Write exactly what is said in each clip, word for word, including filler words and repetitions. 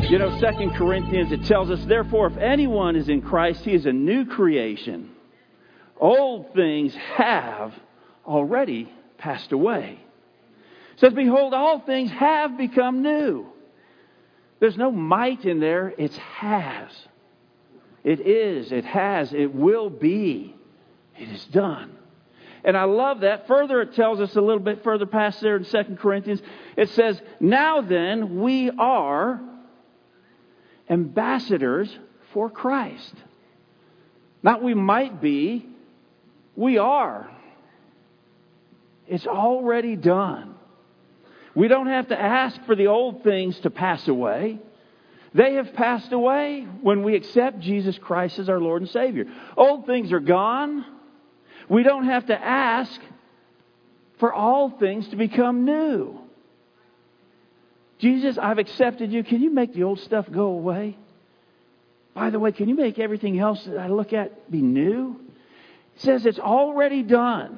You know, Second Corinthians, it tells us, therefore, if anyone is in Christ, he is a new creation. Old things have already passed away. It says, behold, all things have become new. There's no might in there. It's has. It is. It has. It will be. It is done. And I love that. Further, it tells us a little bit further past there in Second Corinthians. It says, now then, we are ambassadors for Christ. Not we might be. We are. It's already done. We don't have to ask for the old things to pass away. They have passed away when we accept Jesus Christ as our Lord and Savior. Old things are gone. We don't have to ask for all things to become new. Jesus, I've accepted you. Can you make the old stuff go away? By the way, can you make everything else that I look at be new? It says it's already done.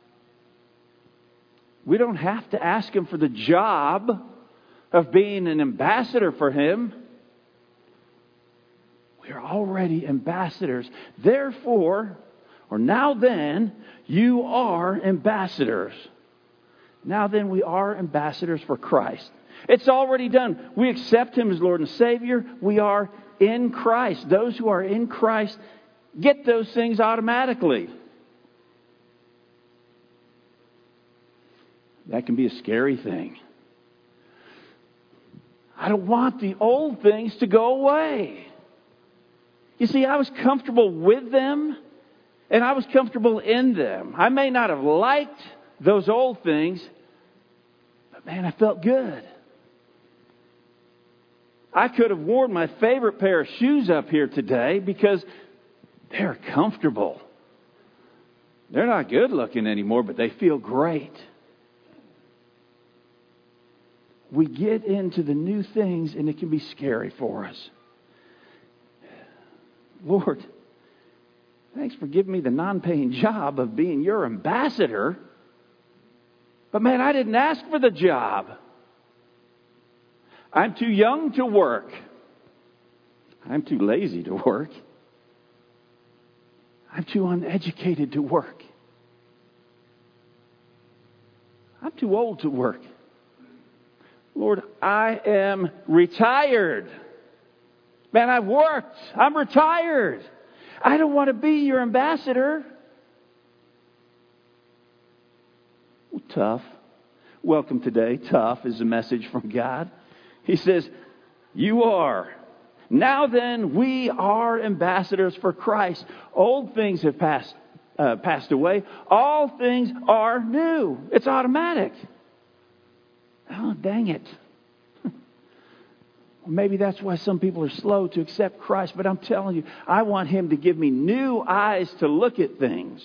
We don't have to ask Him for the job of being an ambassador for Him. We are already ambassadors. Therefore, or now then, you are ambassadors. Now then, we are ambassadors for Christ. It's already done. We accept Him as Lord and Savior. We are in Christ. Those who are in Christ get those things automatically. That can be a scary thing. I don't want the old things to go away. You see, I was comfortable with them, and I was comfortable in them. I may not have liked those old things, but man, I felt good. I could have worn my favorite pair of shoes up here today because they're comfortable. They're not good looking anymore, but they feel great. We get into the new things and it can be scary for us. Lord, thanks for giving me the non-paying job of being your ambassador. But man, I didn't ask for the job. I'm too young to work. I'm too lazy to work. I'm too uneducated to work. I'm too old to work. Lord, I am retired. Man, I've worked. I'm retired. I don't want to be your ambassador. Well, tough. Welcome today. Tough is a message from God. He says, you are. Now then, we are ambassadors for Christ. Old things have passed, uh, passed away. All things are new. It's automatic. Oh, dang it. Maybe that's why some people are slow to accept Christ. But I'm telling you, I want Him to give me new eyes to look at things.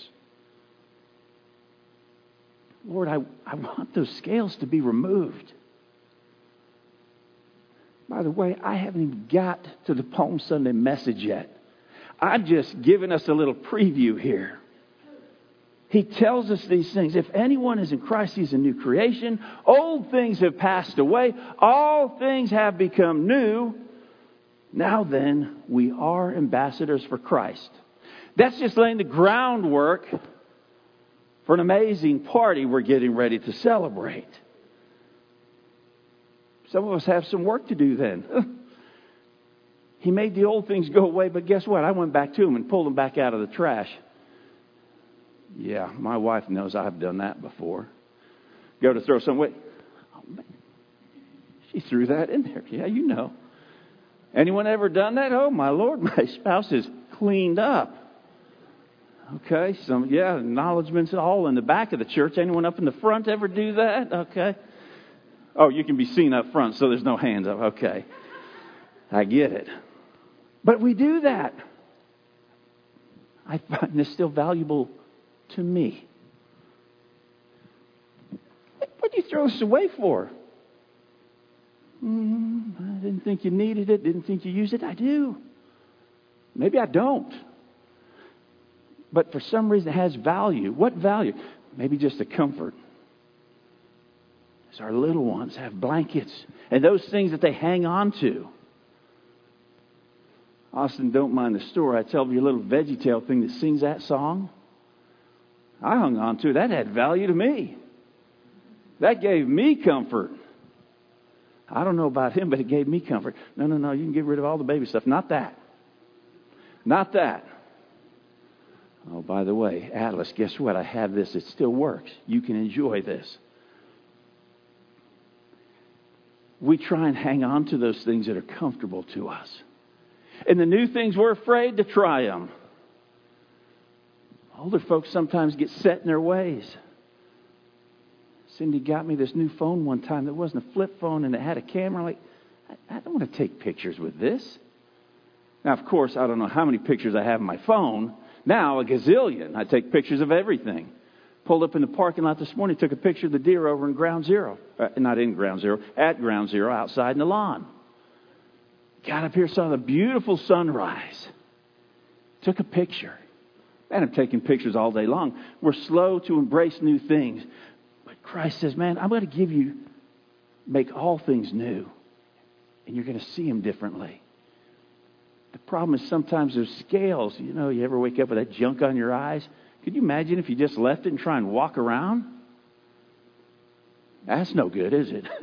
Lord, I, I want those scales to be removed. By the way, I haven't even got to the Palm Sunday message yet. I'm just giving us a little preview here. He tells us these things. If anyone is in Christ, he's a new creation. Old things have passed away. All things have become new. Now then, we are ambassadors for Christ. That's just laying the groundwork for an amazing party we're getting ready to celebrate. Some of us have some work to do then. He made the old things go away, but guess what? I went back to him and pulled them back out of the trash. Yeah, my wife knows I've done that before. Go to throw some away. Oh, man. She threw that in there. Yeah, you know. Anyone ever done that? Oh, my Lord, my spouse is cleaned up. Okay, some, yeah, acknowledgments all in the back of the church. Anyone up in the front ever do that? Okay. Oh, you can be seen up front, so there's no hands up. Okay. I get it. But we do that. I find this still valuable to me. What do you throw this away for? Mm, I didn't think you needed it. Didn't think you used it. I do. Maybe I don't. But for some reason it has value. What value? Maybe just a comfort. As our little ones have blankets and those things that they hang on to. Austin, don't mind the story. I tell you a little VeggieTale thing that sings that song. I hung on to it. That had value to me. That gave me comfort. I don't know about him, but it gave me comfort. No, no, no, you can get rid of all the baby stuff. Not that. Not that. Oh, by the way, Atlas, guess what? I have this. It still works. You can enjoy this. We try and hang on to those things that are comfortable to us. And the new things, we're afraid to try them. Older folks sometimes get set in their ways. Cindy got me this new phone one time that wasn't a flip phone and it had a camera. Like, I, I don't want to take pictures with this. Now, of course, I don't know how many pictures I have on my phone. Now, a gazillion. I take pictures of everything. Pulled up in the parking lot this morning, took a picture of the deer over in Ground Zero. Uh, not in Ground Zero, at Ground Zero, outside in the lawn. Got up here, saw the beautiful sunrise. Took a picture. Man, I'm taking pictures all day long. We're slow to embrace new things. But Christ says, man, I'm going to give you, make all things new. And you're going to see them differently. The problem is sometimes there's scales. You know, you ever wake up with that junk on your eyes? Could you imagine if you just left it and try and walk around? That's no good, is it?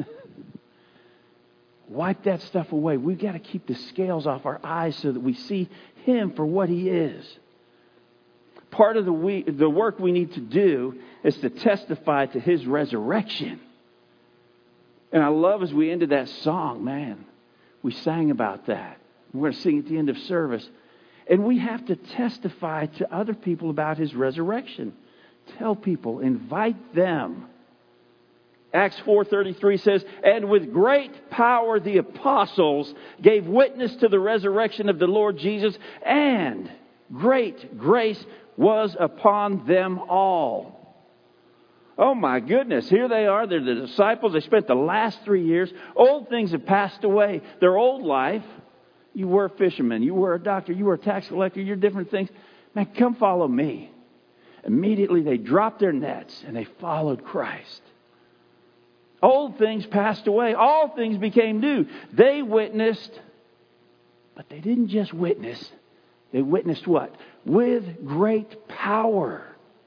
Wipe that stuff away. We've got to keep the scales off our eyes so that we see Him for what He is. Part of the, we, the work we need to do is to testify to His resurrection. And I love as we ended that song, man, we sang about that. We're going to sing at the end of service. And we have to testify to other people about His resurrection. Tell people, invite them. Acts four thirty-three says, and with great power the apostles gave witness to the resurrection of the Lord Jesus, and great grace was upon them all. Oh my goodness, here they are. They're the disciples. They spent the last three years. Old things have passed away. Their old life. You were a fisherman. You were a doctor. You were a tax collector. You're different things. Man, come follow me. Immediately they dropped their nets and they followed Christ. Old things passed away. All things became new. They witnessed, but they didn't just witness. They witnessed what? With great power.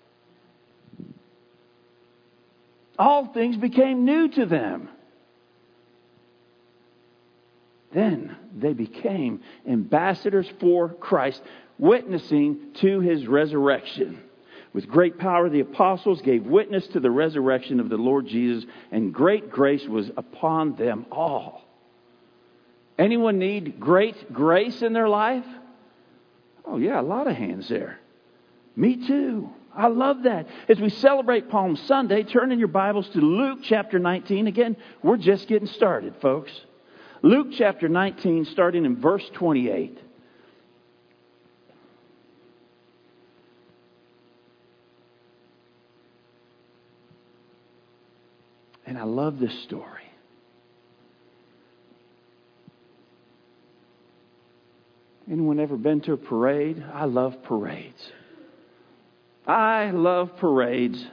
All things became new to them. Then they became ambassadors for Christ, witnessing to His resurrection. With great power, the apostles gave witness to the resurrection of the Lord Jesus, and great grace was upon them all. Anyone need great grace in their life? Oh, yeah, a lot of hands there. Me too. I love that. As we celebrate Palm Sunday, turn in your Bibles to Luke chapter nineteen. Again, we're just getting started, folks. Luke chapter nineteen, starting in verse twenty-eight. And I love this story. Anyone ever been to a parade? I love parades. I love parades.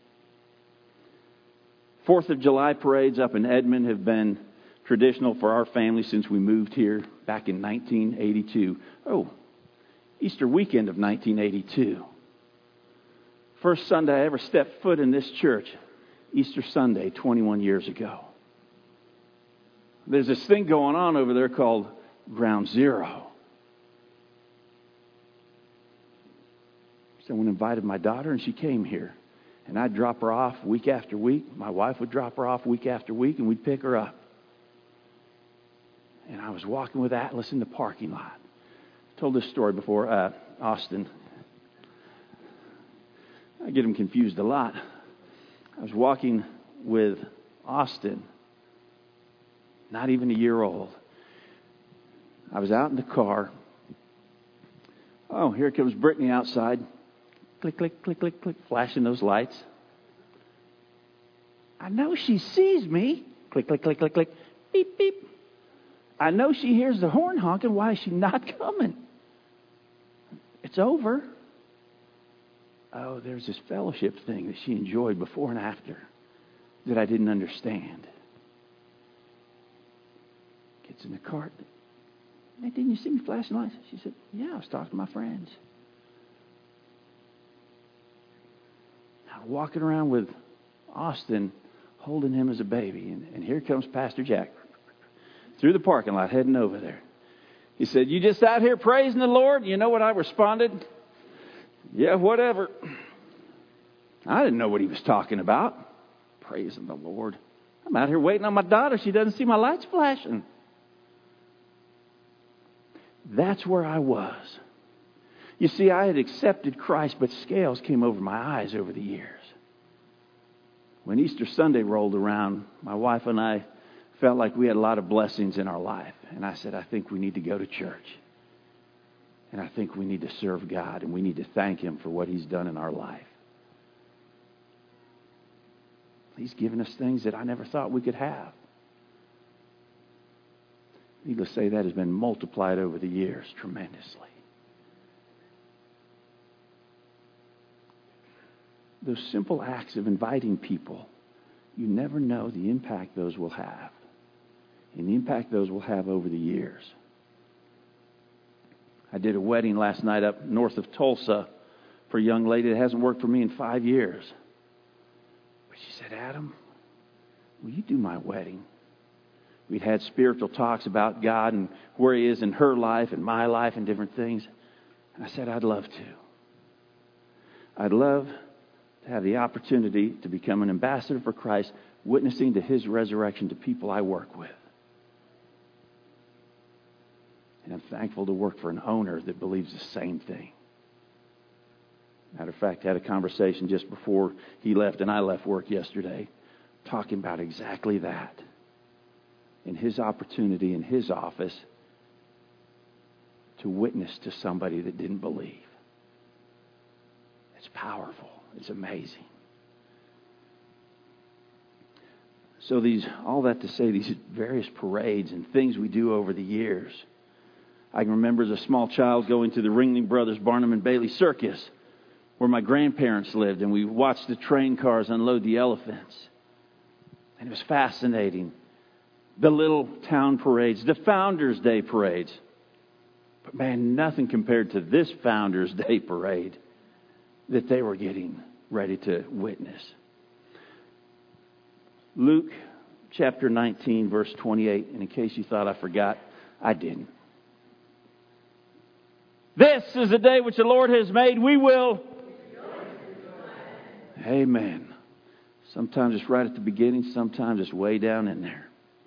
Fourth of July parades up in Edmond have been traditional for our family since we moved here back in nineteen eighty-two. Oh, Easter weekend of nineteen eighty-two. First Sunday I ever stepped foot in this church, Easter Sunday, twenty-one years ago. There's this thing going on over there called Ground Zero. Someone invited my daughter and she came here. And I'd drop her off week after week. My wife would drop her off week after week and we'd pick her up. And I was walking with Atlas in the parking lot. I told this story before, uh, Austin. I get him confused a lot. I was walking with Austin, not even a year old. I was out in the car. Oh, here comes Brittany outside. Click, click, click, click, click, flashing those lights. I know she sees me. Click, click, click, click, click. Beep, beep. I know she hears the horn honking. Why is she not coming? It's over. Oh, there's this fellowship thing that she enjoyed before and after that I didn't understand. Gets in the cart. Hey, didn't you see me flashing lights? She said, yeah, I was talking to my friends. I was walking around with Austin, holding him as a baby. And, and here comes Pastor Jack through the parking lot, heading over there. He said, you just out here praising the Lord? You know what I responded? Yeah, whatever. I didn't know what he was talking about. Praising the Lord. I'm out here waiting on my daughter. She doesn't see my lights flashing. That's where I was. You see, I had accepted Christ, but scales came over my eyes over the years. When Easter Sunday rolled around, my wife and I felt like we had a lot of blessings in our life. And I said, I think we need to go to church. And I think we need to serve God, and we need to thank Him for what He's done in our life. He's given us things that I never thought we could have. Needless to say, that has been multiplied over the years tremendously. Those simple acts of inviting people, you never know the impact those will have. And the impact those will have over the years. I did a wedding last night up north of Tulsa for a young lady that hasn't worked for me in five years. But she said, Adam, will you do my wedding? We'd had spiritual talks about God and where He is in her life and my life and different things. And I said, I'd love to. I'd love to have the opportunity to become an ambassador for Christ, witnessing to His resurrection to people I work with. And I'm thankful to work for an owner that believes the same thing. Matter of fact, I had a conversation just before he left and I left work yesterday, talking about exactly that. In his opportunity in his office to witness to somebody that didn't believe. It's powerful. It's amazing. So these, all that to say, these various parades and things we do over the years. I can remember as a small child going to the Ringling Brothers Barnum and Bailey Circus, where my grandparents lived, and we watched the train cars unload the elephants. And it was fascinating. The little town parades, the Founders Day parades. But man, nothing compared to this Founders Day parade that they were getting ready to witness. Luke chapter nineteen, verse twenty-eight. And in case you thought I forgot, I didn't. This is the day which the Lord has made. We will. Amen. Sometimes it's right at the beginning. Sometimes it's way down in there.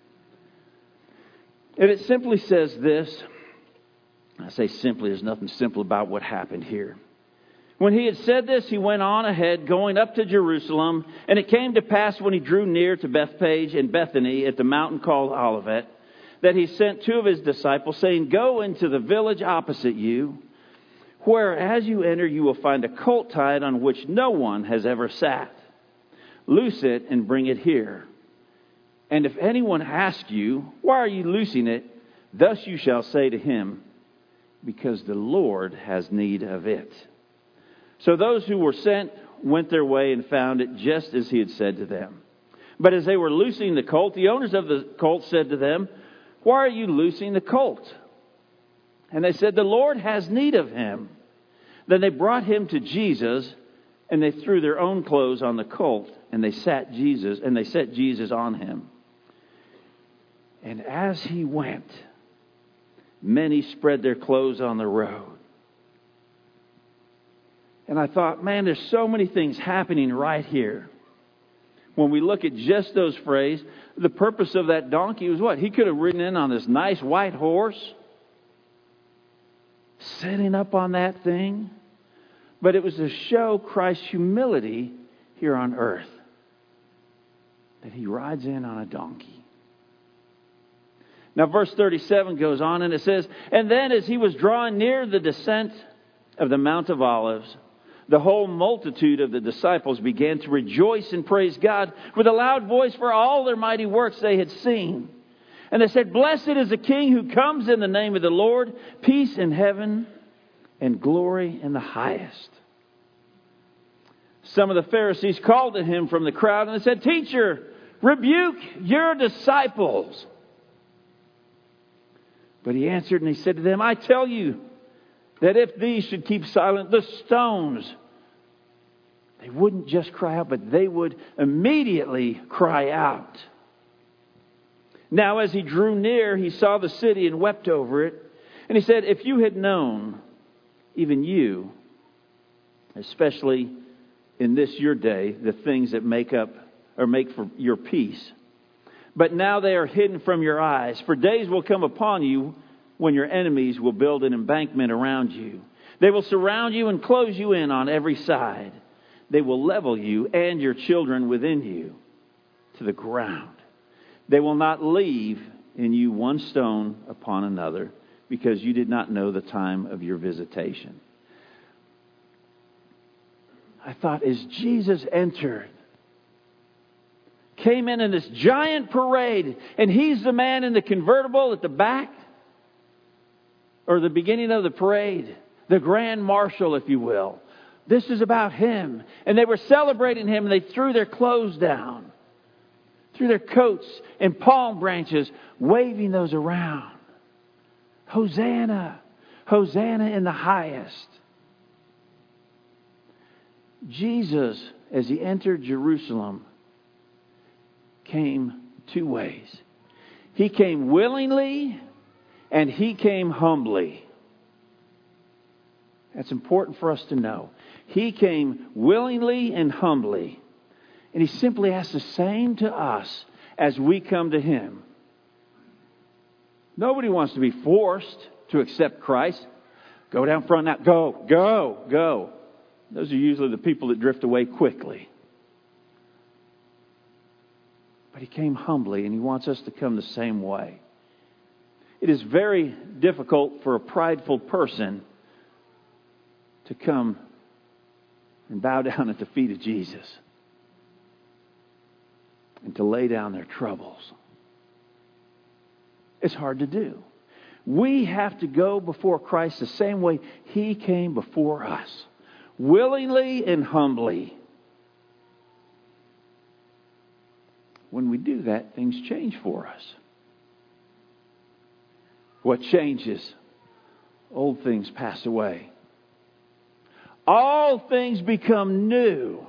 And it simply says this. I say simply, there's nothing simple about what happened here. When he had said this, he went on ahead, going up to Jerusalem. And it came to pass when he drew near to Bethphage and Bethany at the mountain called Olivet, that he sent two of his disciples, saying, Go into the village opposite you, where as you enter you will find a colt tied on which no one has ever sat. Loose it and bring it here. And if anyone asks you, Why are you loosing it? Thus you shall say to him, Because the Lord has need of it. So those who were sent went their way and found it just as he had said to them. But as they were loosing the colt, the owners of the colt said to them, Why are you loosing the colt? And they said, The Lord has need of him. Then they brought him to Jesus, and they threw their own clothes on the colt, and they sat Jesus, and they set Jesus on him. And as he went, many spread their clothes on the road. And I thought, man, there's so many things happening right here. When we look at just those phrases, the purpose of that donkey was what? He could have ridden in on this nice white horse, sitting up on that thing. But it was to show Christ's humility here on earth, that he rides in on a donkey. Now verse thirty-seven goes on and it says, And then as he was drawing near the descent of the Mount of Olives, the whole multitude of the disciples began to rejoice and praise God with a loud voice for all their mighty works they had seen. And they said, Blessed is the King who comes in the name of the Lord, peace in heaven and glory in the highest. Some of the Pharisees called to him from the crowd and they said, Teacher, rebuke your disciples. But he answered and he said to them, I tell you that if these should keep silent, the stones, they wouldn't just cry out, but they would immediately cry out. Now as he drew near, he saw the city and wept over it. And he said, if you had known, even you, especially in this your day, the things that make up or make for your peace. But now they are hidden from your eyes. For days will come upon you when your enemies will build an embankment around you. They will surround you and close you in on every side. They will level you and your children within you to the ground. They will not leave in you one stone upon another, because you did not know the time of your visitation. I thought, as Jesus entered, came in in this giant parade, and he's the man in the convertible at the back, or the beginning of the parade, the grand marshal, if you will. This is about him. And they were celebrating him, and they threw their clothes down, threw their coats and palm branches, waving those around. Hosanna! Hosanna in the highest. Jesus, as he entered Jerusalem, came two ways. He came willingly and he came humbly. That's important for us to know. He came willingly and humbly. And he simply asks the same to us as we come to him. Nobody wants to be forced to accept Christ. Go down front now. Go, go, go. Those are usually the people that drift away quickly. But he came humbly, and he wants us to come the same way. It is very difficult for a prideful person to come and bow down at the feet of Jesus and to lay down their troubles. It's hard to do. We have to go before Christ the same way he came before us, willingly and humbly. When we do that, things change for us. What changes? Old things pass away. All things become new.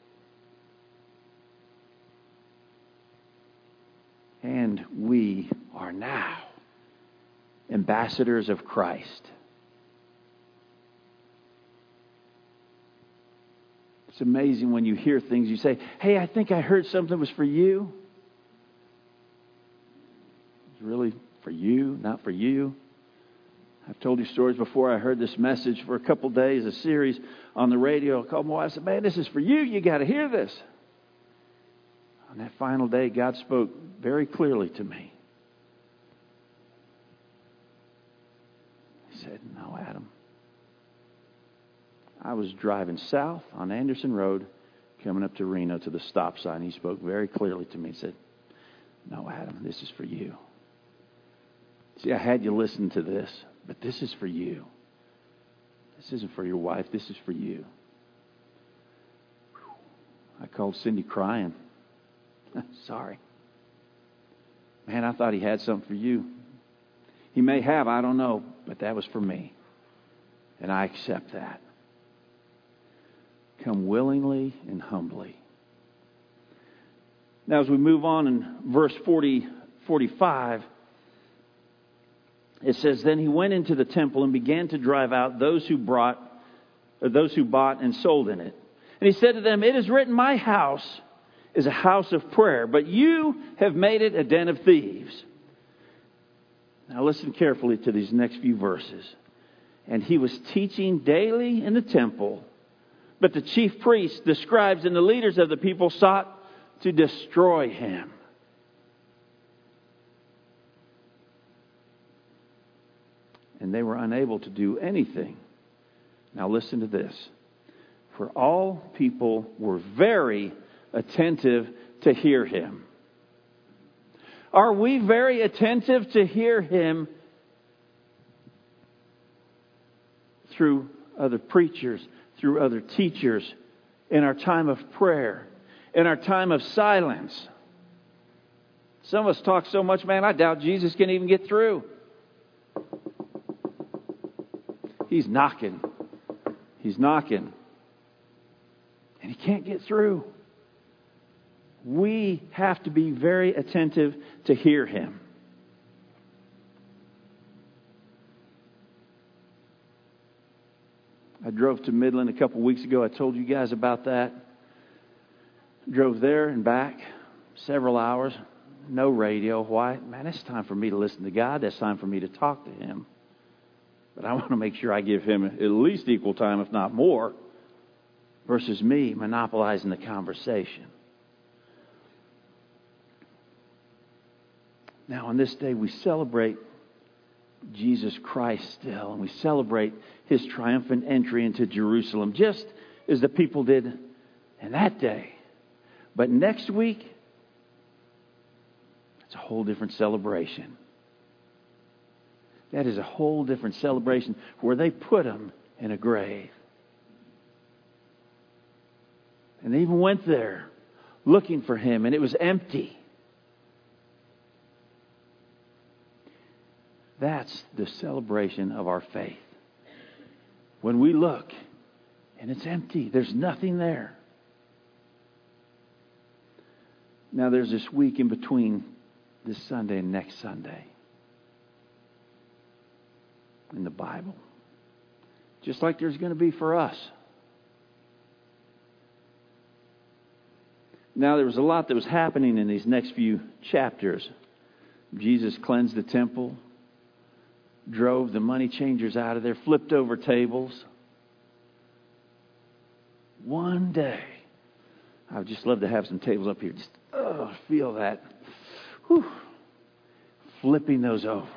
And we are now ambassadors of Christ. It's amazing when you hear things, you say, hey, I think I heard something was for you. It's really for you, not for you. I've told you stories before. I heard this message for a couple days, a series on the radio. I called my wife. I said, man, this is for you. You got to hear this. On that final day, God spoke very clearly to me. He said, no, Adam. I was driving south on Anderson Road, coming up to Reno to the stop sign. He spoke very clearly to me. He said, no, Adam, this is for you. See, I had you listen to this, but this is for you. This isn't for your wife. This is for you. I called Cindy crying. Sorry. Man, I thought he had something for you. He may have, I don't know, but that was for me. And I accept that. Come willingly and humbly. Now, as we move on in verse forty, forty-five, it says, then he went into the temple and began to drive out those who brought, or those who bought and sold in it. And he said to them, it is written, my house is a house of prayer, but you have made it a den of thieves. Now listen carefully to these next few verses. And he was teaching daily in the temple, but the chief priests, the scribes, and the leaders of the people sought to destroy him. And they were unable to do anything. Now listen to this. For all people were very attentive to hear him. Are we very attentive to hear him through other preachers, through other teachers, in our time of prayer, in our time of silence? Some of us talk so much, man, I doubt Jesus can even get through. He's knocking. He's knocking. And he can't get through. We have to be very attentive to hear him. I drove to Midland a couple weeks ago. I told you guys about that. Drove there and back several hours. No radio. Why? Man, it's time for me to listen to God. It's time for me to talk to him. But I want to make sure I give him at least equal time, if not more, versus me monopolizing the conversation. Now, on this day, we celebrate Jesus Christ still, and we celebrate his triumphant entry into Jerusalem, just as the people did in that day. But next week, it's a whole different celebration. That is a whole different celebration where they put him in a grave. And they even went there looking for him, and it was empty. That's the celebration of our faith. When we look and it's empty, there's nothing there. Now there's this week in between this Sunday and next Sunday in the Bible. Just like there's going to be for us. Now there was a lot that was happening in these next few chapters. Jesus cleansed the temple, drove the money changers out of there, flipped over tables. One day, I would just love to have some tables up here. Just oh, feel that. Whew. Flipping those over.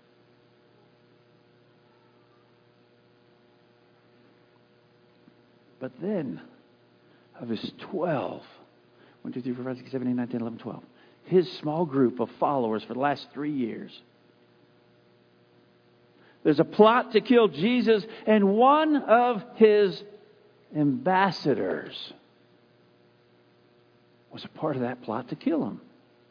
But then, of his twelve, one, two, three, four, five, six, seven, eight, nine, ten, eleven, twelve, his small group of followers for the last three years, there's a plot to kill Jesus, and one of his ambassadors was a part of that plot to kill him.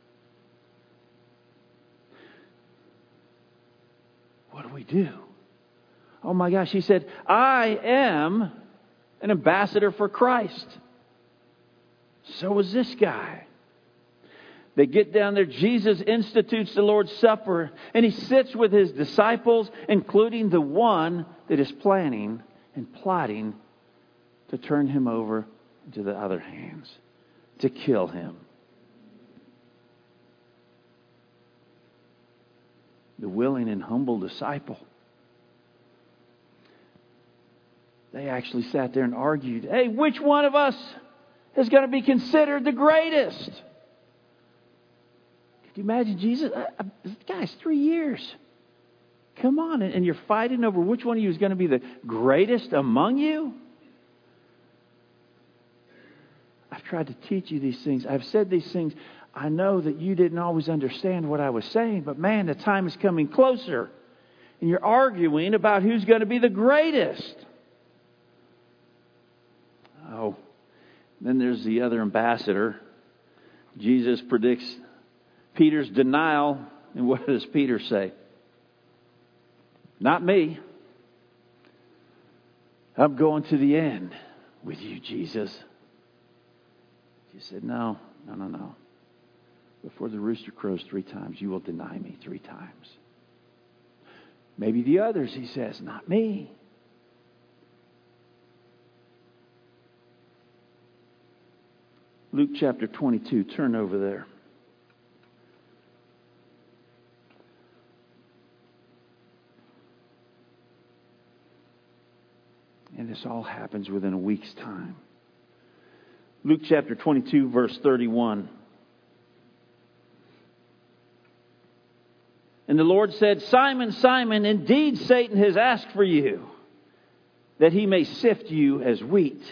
What do we do? Oh my gosh, he said, I am an ambassador for Christ. So was this guy. They get down there. Jesus institutes the Lord's Supper, and he sits with his disciples, including the one that is planning and plotting to turn him over into the other hands, to kill him. The willing and humble disciple. They actually sat there and argued, hey, which one of us is going to be considered the greatest? Could you imagine Jesus? This guy's three years. Come on. And you're fighting over which one of you is going to be the greatest among you? I've tried to teach you these things. I've said these things. I know that you didn't always understand what I was saying, but man, the time is coming closer. And you're arguing about who's going to be the greatest. Oh, then there's the other ambassador. Jesus predicts Peter's denial. And what does Peter say? Not me. I'm going to the end with you, Jesus. He said, no, no, no, no. Before the rooster crows three times, you will deny me three times. Maybe the others, he says, not me. Luke chapter twenty-two, turn over there. And this all happens within a week's time. Luke chapter twenty-two, verse thirty-one. And the Lord said, Simon, Simon, indeed Satan has asked for you, that he may sift you as wheat.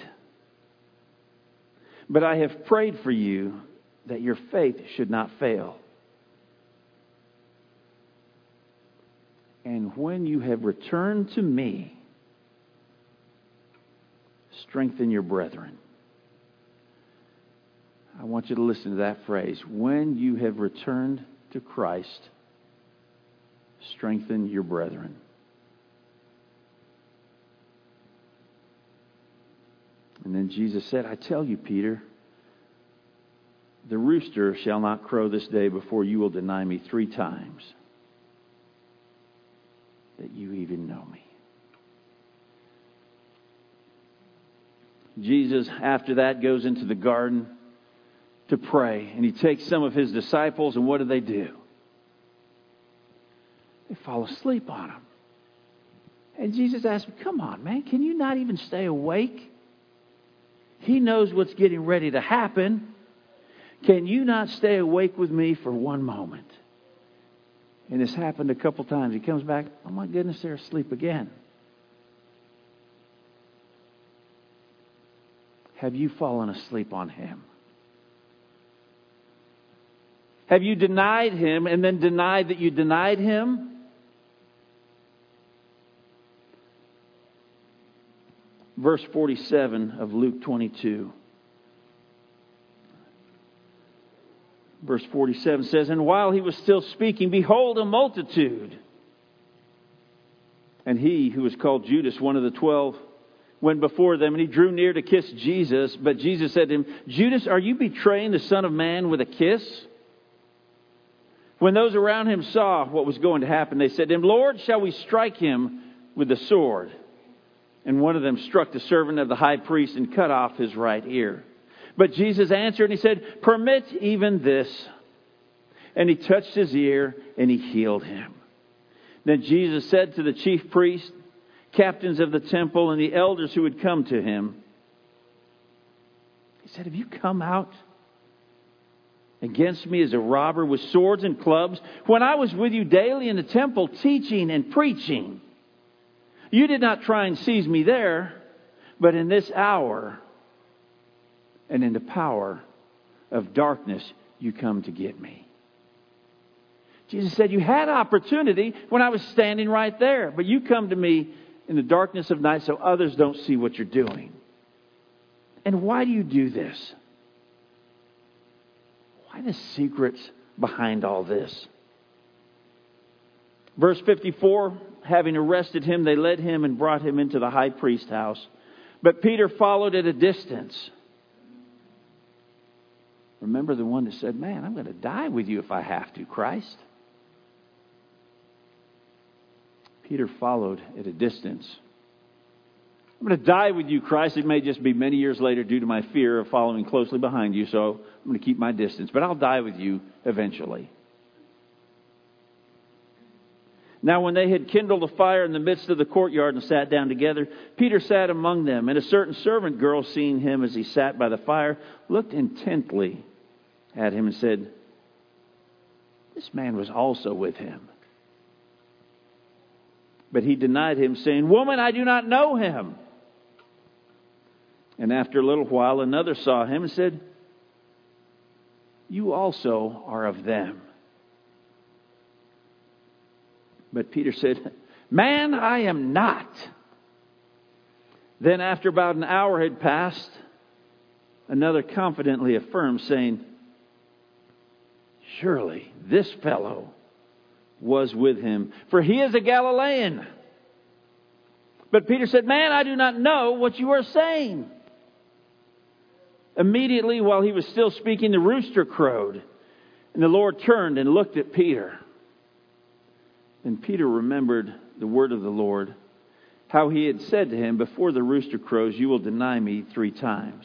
But I have prayed for you that your faith should not fail. And when you have returned to me, strengthen your brethren. I want you to listen to that phrase. When you have returned to Christ, strengthen your brethren. And then Jesus said, I tell you, Peter, the rooster shall not crow this day before you will deny me three times that you even know me. Jesus, after that, goes into the garden to pray. And he takes some of his disciples, and what do they do? They fall asleep on him. And Jesus asked them, come on, man, can you not even stay awake? He knows what's getting ready to happen. Can you not stay awake with me for one moment? And this happened a couple times. He comes back, oh my goodness, they're asleep again. Have you fallen asleep on him? Have you denied him and then denied that you denied him? Verse forty-seven of Luke twenty-two. Verse forty-seven says, and while he was still speaking, behold, a multitude. And he, who was called Judas, one of the twelve, went before them, and he drew near to kiss Jesus. But Jesus said to him, Judas, are you betraying the Son of Man with a kiss? When those around him saw what was going to happen, they said to him, Lord, shall we strike him with the sword? And one of them struck the servant of the high priest and cut off his right ear. But Jesus answered and he said, permit even this. And he touched his ear and he healed him. Then Jesus said to the chief priests, captains of the temple, and the elders who had come to him, he said, have you come out against me as a robber with swords and clubs when I was with you daily in the temple teaching and preaching? You did not try and seize me there, but in this hour and in the power of darkness, you come to get me. Jesus said, you had opportunity when I was standing right there, but you come to me in the darkness of night so others don't see what you're doing. And why do you do this? Why the secrets behind all this? Verse fifty-four, having arrested him, they led him and brought him into the high priest's house. But Peter followed at a distance. Remember the one that said, man, I'm going to die with you if I have to, Christ. Peter followed at a distance. I'm going to die with you, Christ. It may just be many years later due to my fear of following closely behind you, so I'm going to keep my distance. But I'll die with you eventually. Now when they had kindled a fire in the midst of the courtyard and sat down together, Peter sat among them. And a certain servant girl, seeing him as he sat by the fire, looked intently at him and said, this man was also with him. But he denied him, saying, woman, I do not know him. And after a little while, another saw him and said, you also are of them. But Peter said, man, I am not. Then after about an hour had passed, another confidently affirmed, saying, surely this fellow was with him, for he is a Galilean. But Peter said, man, I do not know what you are saying. Immediately while he was still speaking, the rooster crowed, and the Lord turned and looked at Peter. Then Peter remembered the word of the Lord, how he had said to him, before the rooster crows, you will deny me three times.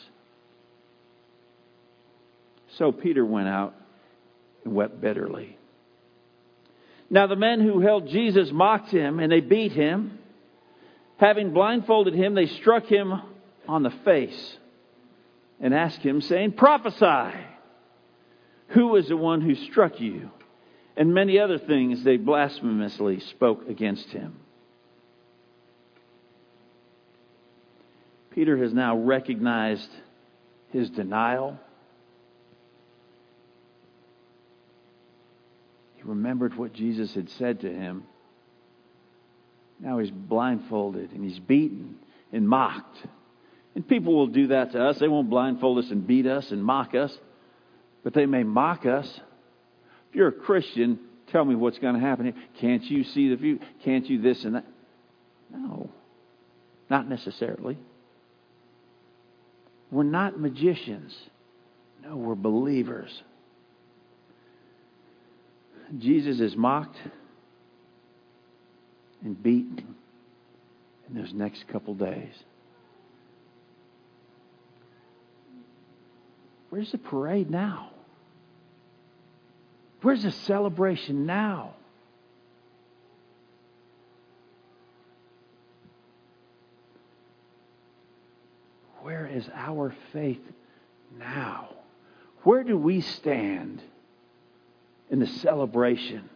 So Peter went out and wept bitterly. Now the men who held Jesus mocked him, and they beat him. Having blindfolded him, they struck him on the face and asked him, saying, prophesy, who is the one who struck you? And many other things they blasphemously spoke against him. Peter has now recognized his denial. He remembered what Jesus had said to him. Now he's blindfolded and he's beaten and mocked. And people will do that to us. They won't blindfold us and beat us and mock us, but they may mock us. If you're a Christian, Tell me what's going to happen here. Can't you see the view? Can't you this and that? No, not necessarily. We're not magicians. No, we're believers. Jesus is mocked and beaten in those next couple days. Where's the parade now? Where's the celebration now? Where is our faith now? Where do we stand in the celebration?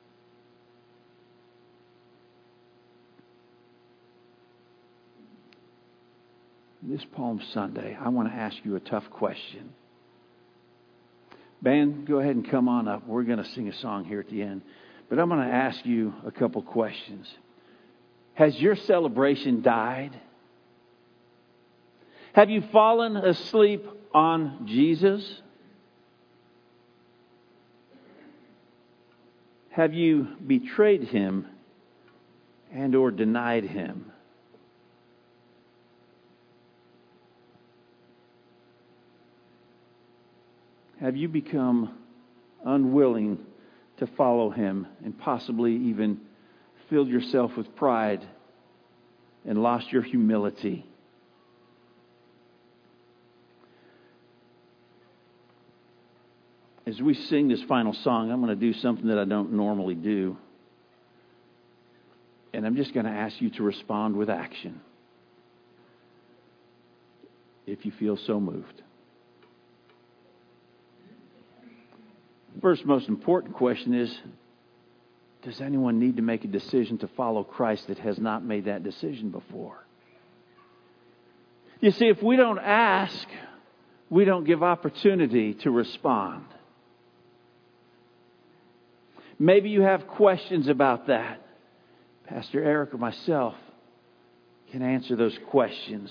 This Palm Sunday, I want to ask you a tough question. Band, go ahead and come on up. We're going to sing a song here at the end. But I'm going to ask you a couple questions. Has your celebration died? Have you fallen asleep on Jesus? Have you betrayed Him and or denied Him? Have you become unwilling to follow Him and possibly even filled yourself with pride and lost your humility? As we sing this final song, I'm going to do something that I don't normally do. And I'm just going to ask you to respond with action, if you feel so moved. First, most important question is, does anyone need to make a decision to follow Christ that has not made that decision before? You see, if we don't ask, we don't give opportunity to respond. Maybe you have questions about that. Pastor Eric or myself can answer those questions.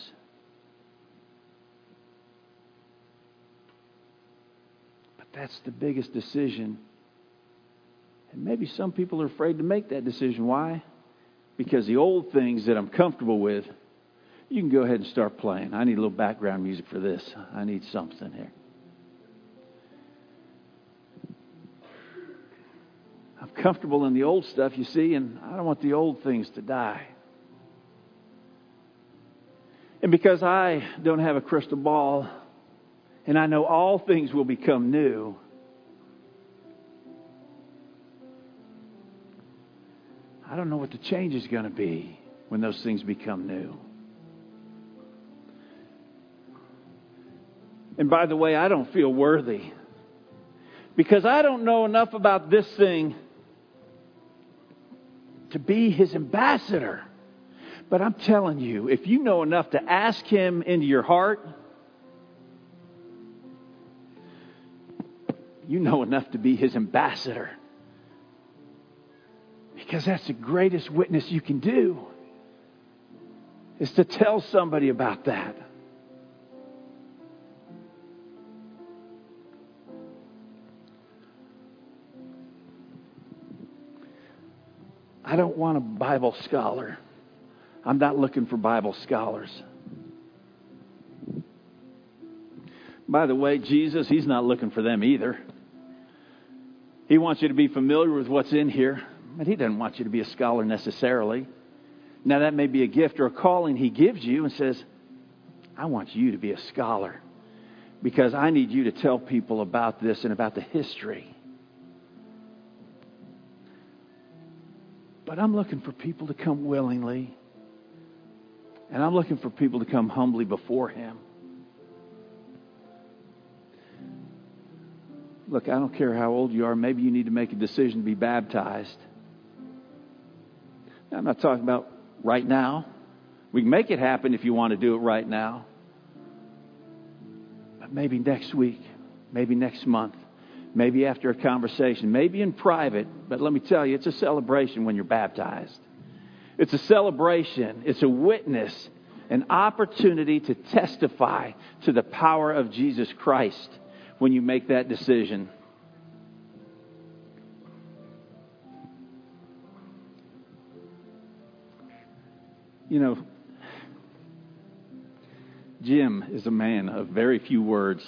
But that's the biggest decision. And maybe some people are afraid to make that decision. Why? Because the old things that I'm comfortable with, you can go ahead and start playing. I need a little background music for this. I need something here. I'm comfortable in the old stuff, you see, and I don't want the old things to die. And because I don't have a crystal ball, and I know all things will become new, I don't know what the change is going to be when those things become new. And by the way, I don't feel worthy, because I don't know enough about this thing to be His ambassador. But I'm telling you, if you know enough to ask Him into your heart, you know enough to be His ambassador. Because that's the greatest witness you can do, is to tell somebody about that. I don't want a Bible scholar. I'm not looking for Bible scholars. By the way, Jesus, He's not looking for them either. He wants you to be familiar with what's in here, but He doesn't want you to be a scholar necessarily. Now, that may be a gift or a calling He gives you and says, I want you to be a scholar because I need you to tell people about this and about the history. But I'm looking for people to come willingly. And I'm looking for people to come humbly before Him. Look, I don't care how old you are. Maybe you need to make a decision to be baptized. Now, I'm not talking about right now. We can make it happen if you want to do it right now. But maybe next week. Maybe next month. Maybe after a conversation, maybe in private, but let me tell you, it's a celebration when you're baptized. It's a celebration. It's a witness, an opportunity to testify to the power of Jesus Christ when you make that decision. You know, Jim is a man of very few words.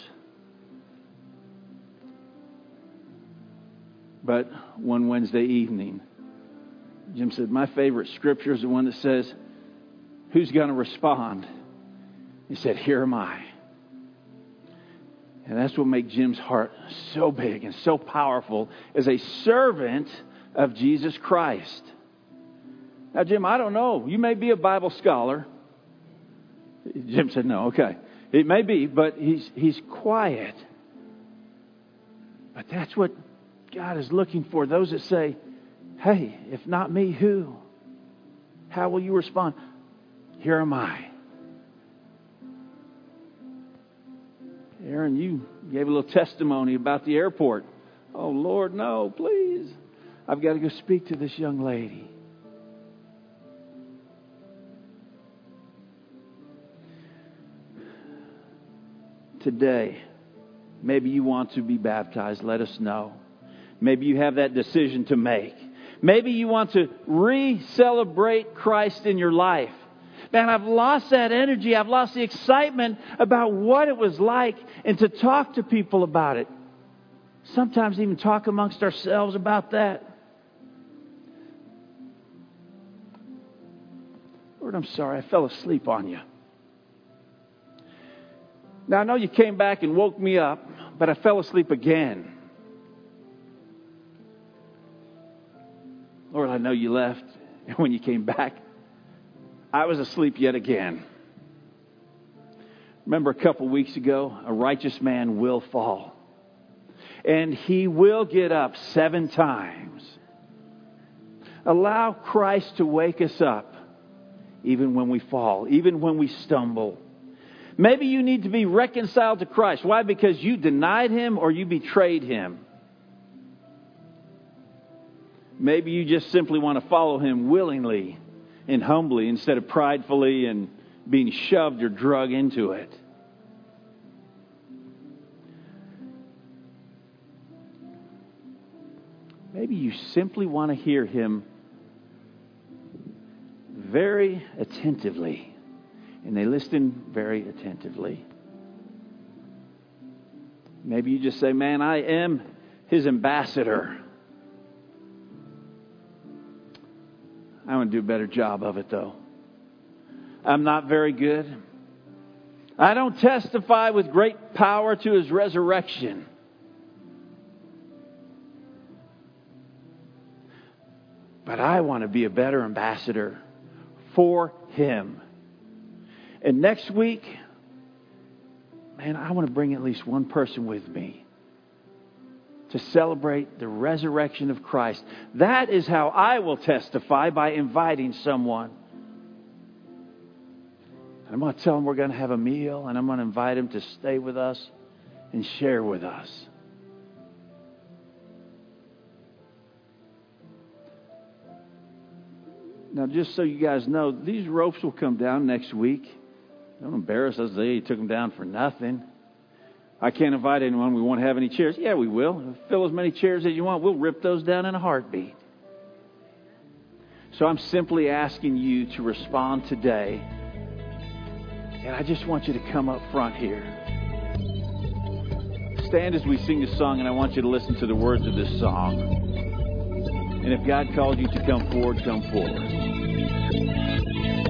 But one Wednesday evening, Jim said, my favorite scripture is the one that says, who's going to respond? He said, here am I. And that's what makes Jim's heart so big and so powerful as a servant of Jesus Christ. Now, Jim, I don't know. You may be a Bible scholar. Jim said, no, okay. It may be, but he's he's quiet. But that's what God is looking for. Those that say, hey, if not me, who? How will you respond? Here am I. Aaron, you gave a little testimony about the airport. Oh, Lord, no, please. I've got to go speak to this young lady. Today, maybe you want to be baptized. Let us know. Maybe you have that decision to make. Maybe you want to re-celebrate Christ in your life. Man, I've lost that energy. I've lost the excitement about what it was like, and to talk to people about it. Sometimes even talk amongst ourselves about that. Lord, I'm sorry, I fell asleep on you. Now, I know you came back and woke me up, but I fell asleep again. Lord, I know you left, and when you came back, I was asleep yet again. Remember a couple weeks ago, a righteous man will fall. And he will get up seven times. Allow Christ to wake us up, even when we fall, even when we stumble. Maybe you need to be reconciled to Christ. Why? Because you denied Him or you betrayed Him. Maybe you just simply want to follow Him willingly and humbly instead of pridefully and being shoved or drug into it. Maybe you simply want to hear Him very attentively. And they listen very attentively. Maybe you just say, man, I am His ambassador. I want to do a better job of it, though. I'm not very good. I don't testify with great power to His resurrection. But I want to be a better ambassador for Him. And next week, man, I want to bring at least one person with me to celebrate the resurrection of Christ. That is how I will testify, by inviting someone. I'm going to tell them we're going to have a meal, and I'm going to invite them to stay with us and share with us. Now, just so you guys know, these ropes will come down next week. Don't embarrass us. They took them down for nothing. I can't invite anyone. We won't have any chairs. Yeah, we will. Fill as many chairs as you want. We'll rip those down in a heartbeat. So I'm simply asking you to respond today. And I just want you to come up front here. Stand as we sing this song, and I want you to listen to the words of this song. And if God called you to come forward, come forward.